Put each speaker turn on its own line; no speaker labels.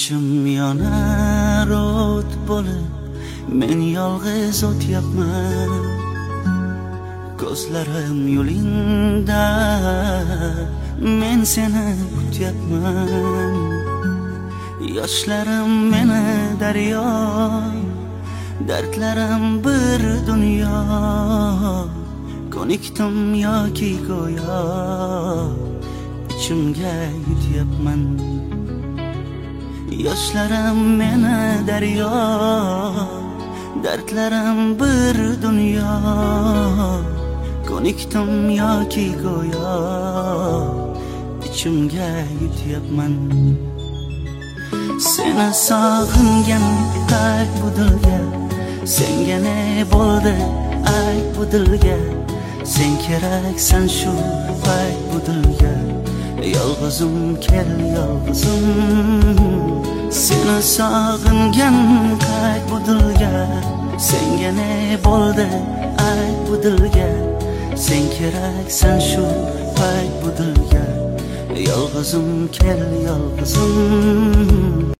İçim yonar o't bo'lib, men yolg'iz o'tyapman. Ko'zlarim yo'lingda, men seni kutyapman. Yoshlarim meni daryo, dardlarim bir dunyo. Ko'nikdim yoki go'yo, ichimga yutyapman. Yoshlarim meni daryo, dardlarim bir dunyo. Ko'nikdim yoki go'yo, ichimga yutyapman. Seni sog'ingan qalb bu dilga, senga ne bo'ldi ayt bu dilga. Sen keraksan shu payt bu dilga. Yolg'izim kel yolg'izim, seni sog'ingan qalb bu dilga, senga ne bo'ldi ayt bu dilga. Sen keraksan shu payt bu dilga. Yolg'izim kel yolg'izim.